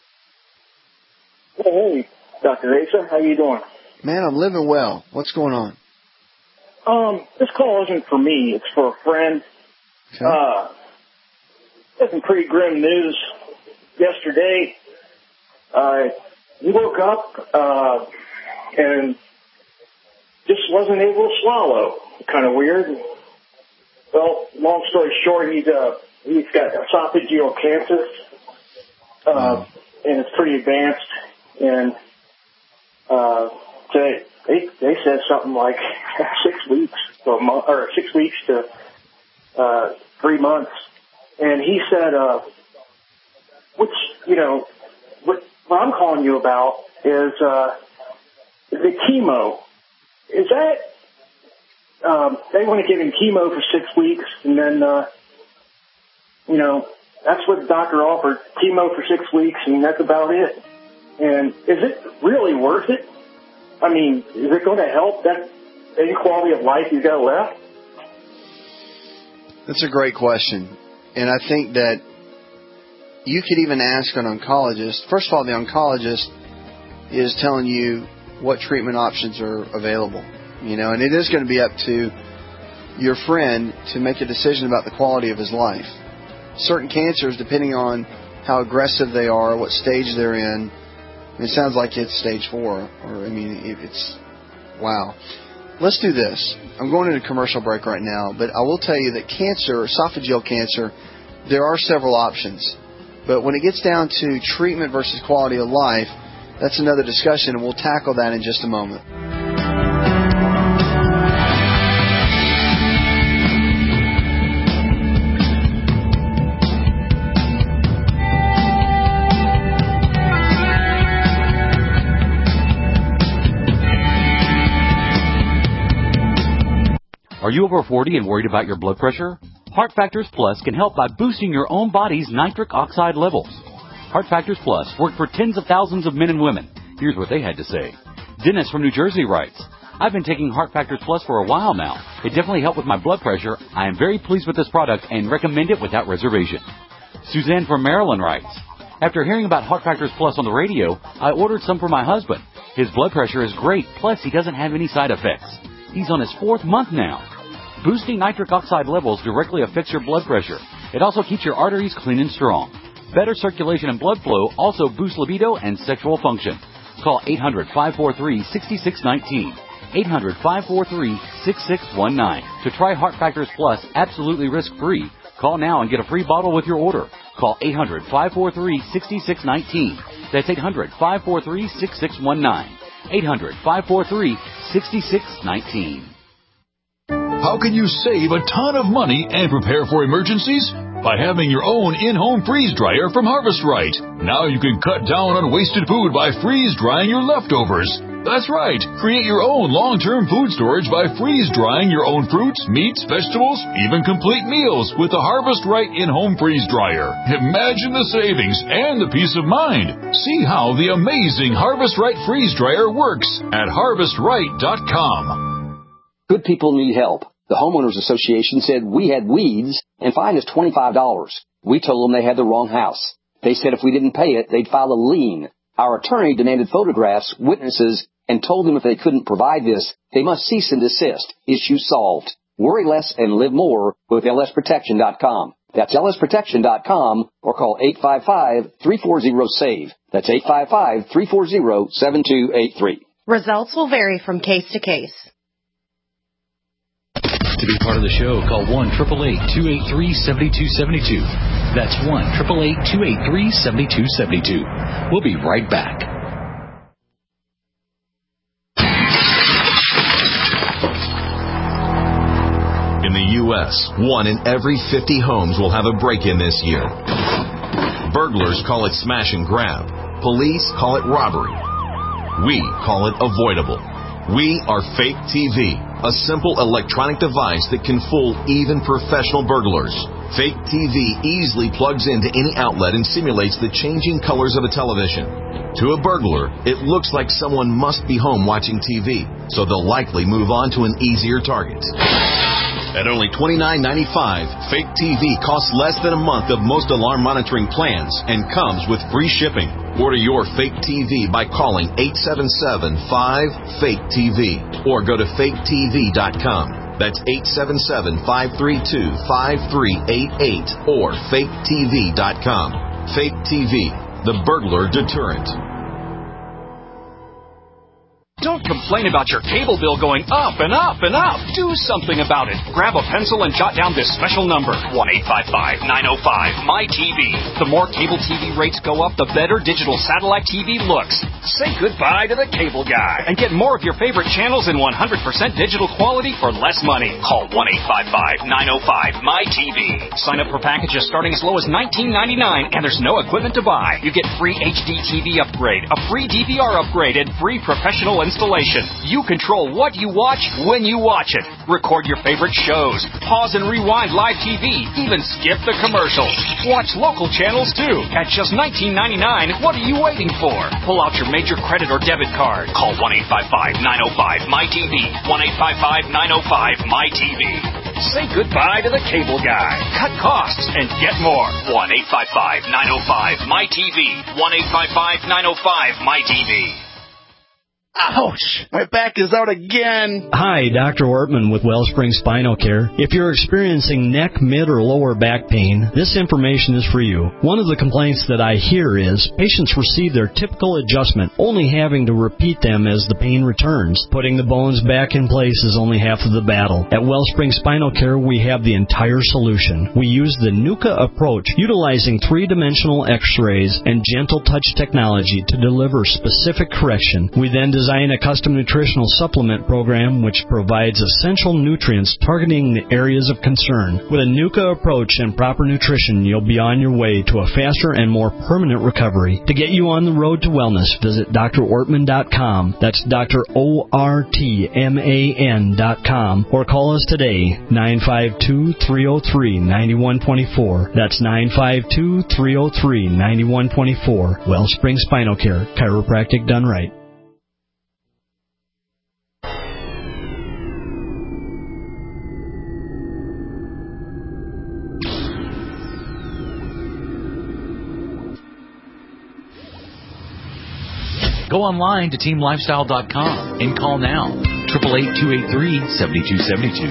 Hey, Doctor Asa, how you doing? Man, I'm living well. What's going on? Um, this call isn't for me. It's for a friend. Okay. Uh, got some pretty grim news yesterday. Uh, he woke up uh, and just wasn't able to swallow. Kind of weird. Well, long story short, he's uh, he's got esophageal cancer, uh, and it's pretty advanced. And uh, they they they said something like six weeks to a month, or six weeks to uh, three months. And he said, uh, which you know, what what I'm calling you about is uh, the chemo. Is that um, they want to give him chemo for six weeks, and then uh, you know that's what the doctor offered, chemo for six weeks, and that's about it. And is it really worth it? I mean, is it going to help that any quality of life you got left? That's a great question. And I think that you could even ask an oncologist. First of all, the oncologist is telling you what treatment options are available. You know, and it is going to be up to your friend to make a decision about the quality of his life. Certain cancers, depending on how aggressive they are, what stage they're in, I mean, it sounds like it's stage four, or I mean, it's, wow. Let's do this. I'm going into a commercial break right now, but I will tell you that cancer, esophageal cancer, there are several options. But when it gets down to treatment versus quality of life, that's another discussion, and we'll tackle that in just a moment. Are you over forty and worried about your blood pressure? Heart Factors Plus can help by boosting your own body's nitric oxide levels. Heart Factors Plus worked for tens of thousands of men and women Here's what they had to say. Dennis from New Jersey writes, I've been taking Heart Factors Plus for a while now. It definitely helped with my blood pressure. I am very pleased with this product and recommend it without reservation. Suzanne from Maryland writes, after hearing about Heart Factors Plus on the radio, I ordered some for my husband. His blood pressure is great, plus he doesn't have any side effects. He's on his fourth month now. Boosting nitric oxide levels directly affects your blood pressure. It also keeps your arteries clean and strong. Better circulation and blood flow also boosts libido and sexual function. Call eight hundred, five four three, six six one nine. eight hundred, five four three, six six one nine. To try Heart Factors Plus absolutely risk-free, call now and get a free bottle with your order. Call eight hundred, five four three, six six one nine. That's eight hundred, five four three, six six one nine. eight hundred, five four three, six six one nine. How can you save a ton of money and prepare for emergencies? By having your own in-home freeze dryer from Harvest Right. Now you can cut down on wasted food by freeze drying your leftovers. That's right. Create your own long-term food storage by freeze drying your own fruits, meats, vegetables, even complete meals with the Harvest Right in-home freeze dryer. Imagine the savings and the peace of mind. See how the amazing Harvest Right freeze dryer works at harvest right dot com. Good people need help. The Homeowners Association said we had weeds and fined us twenty-five dollars. We told them they had the wrong house. They said if we didn't pay it, they'd file a lien. Our attorney demanded photographs, witnesses, and told them if they couldn't provide this, they must cease and desist. Issue solved. Worry less and live more with L S protection dot com. That's L S protection dot com or call eight five five, three four zero, S A V E. That's eight five five, three four zero, seven two eight three. Results will vary from case to case. To be part of the show, call one eight eight eight, two eight three, seven two seven two. That's one eight eight eight, two eight three, seven two seven two. We'll be right back. In the U S, one in every fifty homes will have a break-in this year. Burglars call it smash and grab. Police call it robbery. We call it avoidable. We are Fake T V, a simple electronic device that can fool even professional burglars. Fake T V easily plugs into any outlet and simulates the changing colors of a television. To a burglar, it looks like someone must be home watching T V, so they'll likely move on to an easier target. At only twenty-nine ninety-five, Fake T V costs less than a month of most alarm monitoring plans and comes with free shipping. Order your Fake T V by calling eight seven seven, five, fake T V or go to fake T V dot com. That's eight seven seven, five three two, five three eight eight or fake T V dot com. Fake T V, the burglar deterrent. Don't complain about your cable bill going up and up and up. Do something about it. Grab a pencil and jot down this special number, one eight five five, nine oh five, M Y T V. The more cable T V rates go up, the better digital satellite T V looks. Say goodbye to the cable guy and get more of your favorite channels in one hundred percent digital quality for less money. Call one eight five five, nine oh five, M Y T V. Sign up for packages starting as low as nineteen ninety-nine and there's no equipment to buy. You get free H D T V upgrade, a free D V R upgrade, and free professional installation. You control what you watch when you watch it. Record your favorite shows. Pause and rewind live T V. Even skip the commercials. Watch local channels too. At just nineteen ninety-nine, what are you waiting for? Pull out your major credit or debit card. Call one eight five five, nine oh five, M Y T V. one eight five five, nine oh five, M Y T V. Say goodbye to the cable guy. Cut costs and get more. one eight five five, nine oh five, M Y T V. one eight five five, nine oh five, M Y T V. Ouch! My back is out again. Hi, Doctor Ortman with Wellspring Spinal Care. If you're experiencing neck, mid, or lower back pain, this information is for you. One of the complaints that I hear is patients receive their typical adjustment, only having to repeat them as the pain returns. Putting the bones back in place is only half of the battle. At Wellspring Spinal Care, we have the entire solution. We use the NUCA approach, utilizing three-dimensional x-rays and gentle touch technology to deliver specific correction. We then design design a custom nutritional supplement program which provides essential nutrients targeting the areas of concern. With a NUCA approach and proper nutrition, you'll be on your way to a faster and more permanent recovery. To get you on the road to wellness, visit D R Ortman dot com. That's Doctor O R T M A N dot com. Or call us today, nine five two, three oh three, nine one two four. That's nine five two, three oh three, nine one two four. Wellspring Spinal Care, chiropractic done right. Go online to team lifestyle dot com and call now, eight eight eight, two eight three, seven two seven two.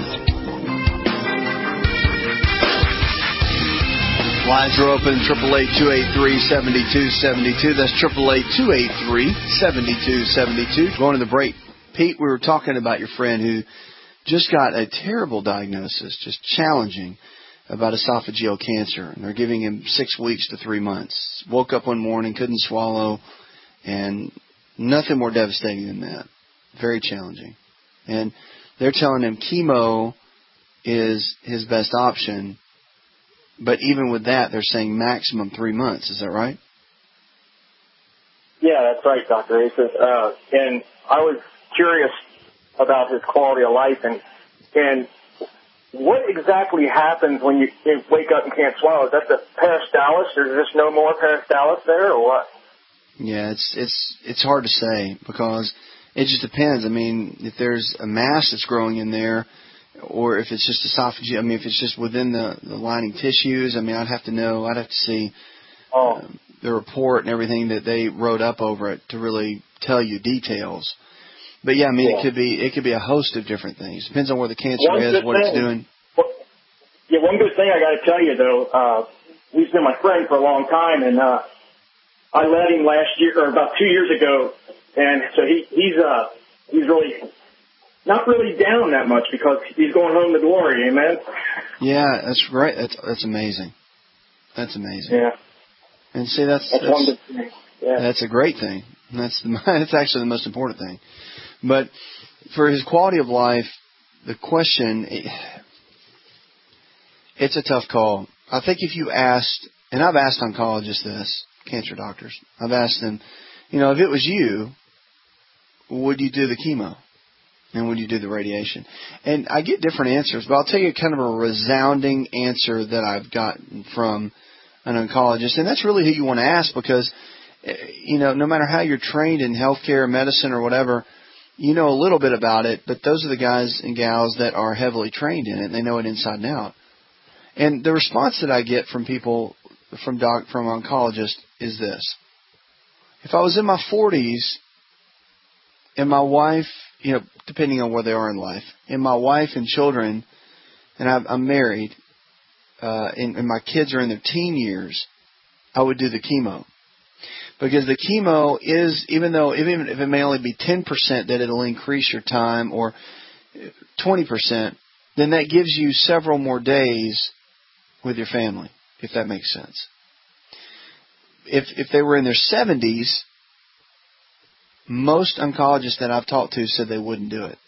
Lines are open, eight eight eight, two eight three, seven two seven two. That's eight eight eight, two eight three, seven two seven two. Going to the break. Pete, we were talking about your friend who just got a terrible diagnosis, just challenging, about esophageal cancer. And they're giving him six weeks to three months. Woke up one morning, couldn't swallow, and nothing more devastating than that. Very challenging. And they're telling him chemo is his best option. But even with that, they're saying maximum three months. Is that right? Yeah, that's right, Doctor Aces. Uh, and I was curious about his quality of life. And, and what exactly happens when you wake up and can't swallow? Is that the peristalsis? Or is there no more peristalsis there, or what? Yeah, it's it's it's hard to say because it just depends. I mean, if there's a mass that's growing in there, or if it's just esophageal, I mean, if it's just within the, the lining tissues, I mean, I'd have to know, I'd have to see oh. uh, the report and everything that they wrote up over it to really tell you details. But yeah, I mean, yeah. it could be it could be a host of different things. Depends on where the cancer one is, what thing, it's doing. Well, yeah, one good thing I got to tell you though, uh, he's been my friend for a long time, and uh, I let him last year or about two years ago, and so he he's uh he's really not really down that much because he's going home to glory. Amen. Yeah, that's great. That's that's amazing. That's amazing. Yeah. And see, that's that's, that's, one good thing. Yeah. That's a great thing. That's the, that's actually the most important thing. But for his quality of life, the question, it's a tough call. I think if you asked, and I've asked oncologists this, cancer doctors, I've asked them, you know, if it was you, would you do the chemo? And would you do the radiation? And I get different answers, but I'll tell you kind of a resounding answer that I've gotten from an oncologist. And that's really who you want to ask because, you know, no matter how you're trained in healthcare, medicine, or whatever, you know a little bit about it, but those are the guys and gals that are heavily trained in it. They know it inside and out. And the response that I get from people, from doc, from oncologists, is this. If I was in my forties and my wife, you know, depending on where they are in life, and my wife and children, and I'm, I'm married, uh, and, and my kids are in their teen years, I would do the chemo. Because the chemo is, even though, even if it may only be ten percent that it'll increase your time, or twenty percent, then that gives you several more days with your family, if that makes sense. If if they were in their seventies, most oncologists that I've talked to said they wouldn't do it.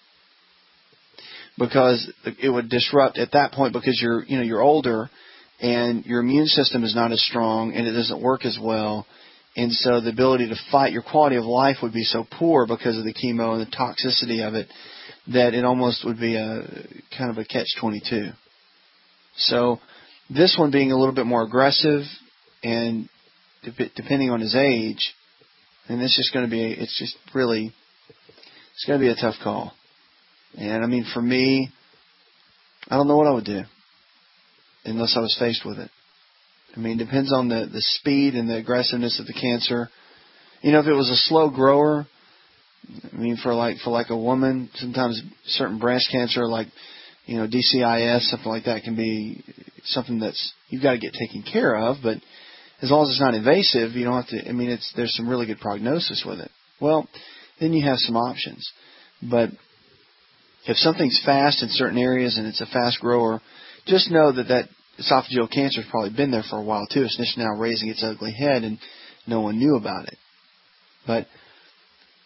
Because it would disrupt at that point, because you're, you know, you're older and your immune system is not as strong and it doesn't work as well. And so the ability to fight, your quality of life would be so poor because of the chemo and the toxicity of it that it almost would be a kind of a catch twenty-two. So this one being a little bit more aggressive and de- depending on his age, and it's just going to be, it's just really, it's going to be a tough call. And I mean, for me, I don't know what I would do unless I was faced with it. I mean, it depends on the, the speed and the aggressiveness of the cancer. You know, if it was a slow grower, I mean, for like for like a woman, sometimes certain breast cancer, like, you know, D C I S, something like that, can be something that's you've got to get taken care of. But as long as it's not invasive, you don't have to. I mean, it's there's some really good prognosis with it. Well, then you have some options. But if something's fast in certain areas and it's a fast grower, just know that that esophageal cancer has probably been there for a while too. It's just now raising its ugly head and no one knew about it. But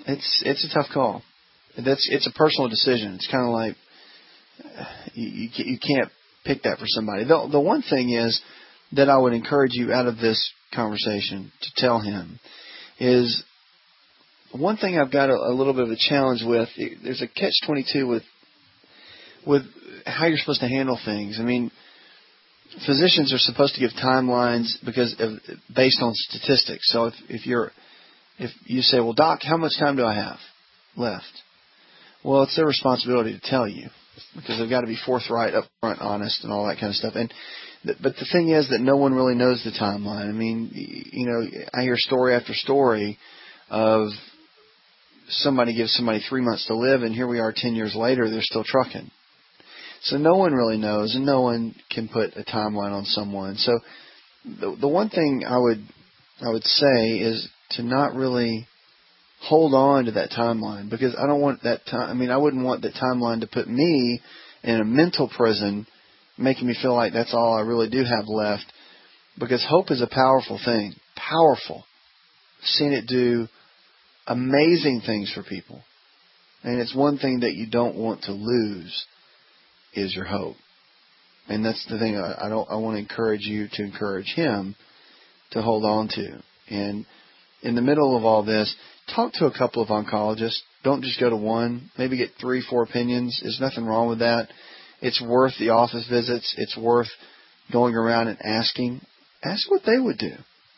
it's it's a tough call. That's it's a personal decision. It's kind of like you, you you can't pick that for somebody. The the one thing is that I would encourage you out of this conversation to tell him is one thing I've got a, a little bit of a challenge with. There's a catch twenty-two with with how you're supposed to handle things. I mean, physicians are supposed to give timelines because of, based on statistics. So if, if you're if you say, well, doc, how much time do I have left? Well, it's their responsibility to tell you because they've got to be forthright, upfront, honest, and all that kind of stuff. And th- but the thing is that no one really knows the timeline. I mean, you know, I hear story after story of somebody gives somebody three months to live, and here we are ten years later, they're still trucking. So no one really knows, and no one can put a timeline on someone. So the the one thing I would I would say is to not really hold on to that timeline, because I don't want that time. I mean, I wouldn't want that timeline to put me in a mental prison, making me feel like that's all I really do have left. Because hope is a powerful thing, powerful. I've seen it do amazing things for people, and it's one thing that you don't want to lose is your hope. And that's the thing I, I don't. I want to encourage you to encourage him to hold on to. And in the middle of all this, talk to a couple of oncologists. Don't just go to one. Maybe get three, four opinions. There's nothing wrong with that. It's worth the office visits. It's worth going around and asking. Ask what they would do.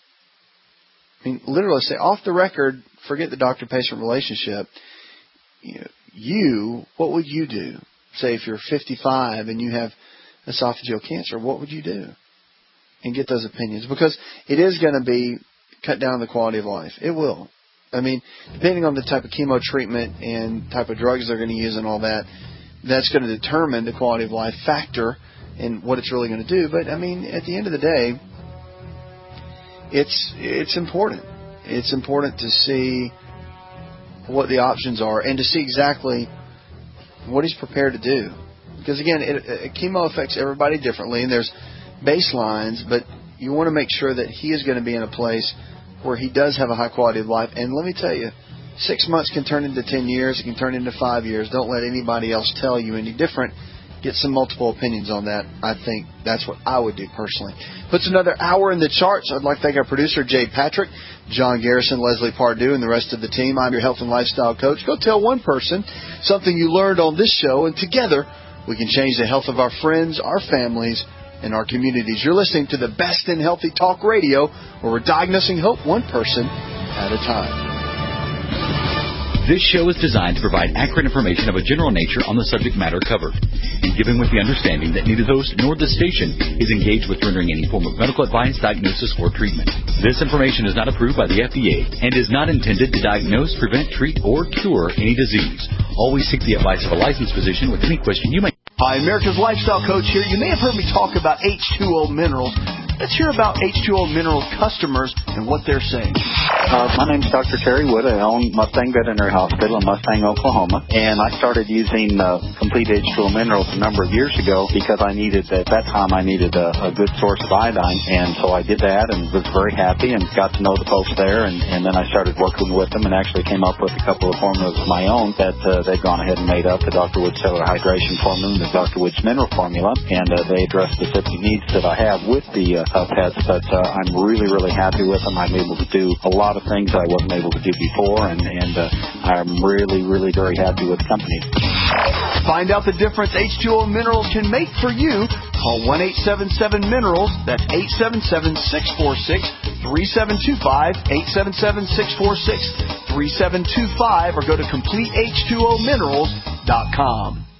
I mean, literally say, off the record, forget the doctor-patient relationship. You know, you, what would you do? Say if you're fifty-five and you have esophageal cancer, what would you do? And get those opinions. Because it is going to be cut down the quality of life. It will. I mean, depending on the type of chemo treatment and type of drugs they're going to use and all that, that's going to determine the quality of life factor and what it's really going to do. But, I mean, at the end of the day, it's it's important. It's important to see what the options are and to see exactly what he's prepared to do. Because, again, it, it, chemo affects everybody differently, and there's baselines, but you want to make sure that he is going to be in a place where he does have a high quality of life. And let me tell you, six months can turn into ten years. It can turn into five years. Don't let anybody else tell you any different. Get some multiple opinions on that. I think that's what I would do personally. Puts another hour in the charts. I'd like to thank our producer, Jay Patrick, John Garrison, Leslie Pardue, and the rest of the team. I'm your health and lifestyle coach. Go tell one person something you learned on this show, and together we can change the health of our friends, our families, and our communities. You're listening to the best in healthy talk radio, where we're diagnosing hope one person at a time. This show is designed to provide accurate information of a general nature on the subject matter covered, and given with the understanding that neither host nor the station is engaged with rendering any form of medical advice, diagnosis, or treatment. This information is not approved by the F D A and is not intended to diagnose, prevent, treat, or cure any disease. Always seek the advice of a licensed physician with any question you may. Hi, America's Lifestyle Coach here. You may have heard me talk about H two O Minerals. Let's hear about H two O Minerals customers and what they're saying. Uh, my name's Doctor Terry Wood. I own Mustang Veterinary Hospital in Mustang, Oklahoma. And I started using uh, Complete H two O Minerals a number of years ago because I needed, at that time, I needed a, a good source of iodine. And so I did that and was very happy and got to know the folks there. And, and then I started working with them and actually came up with a couple of formulas of my own that uh, they've gone ahead and made up, the Doctor Wood Cellular Hydration Formula and the Doctor Wood's Mineral Formula. And uh, they address specific needs that I have with the uh, uh, pets. But uh, I'm really, really happy with them. I'm able to do a lot of things I wasn't able to do before, and, and uh, I'm really, really very happy with the company. Find out the difference H two O Minerals can make for you. Call one eight seven seven minerals. That's eight seven seven, six four six, three seven two five, eight seven seven, six four six, three seven two five, or go to complete H two O minerals dot com.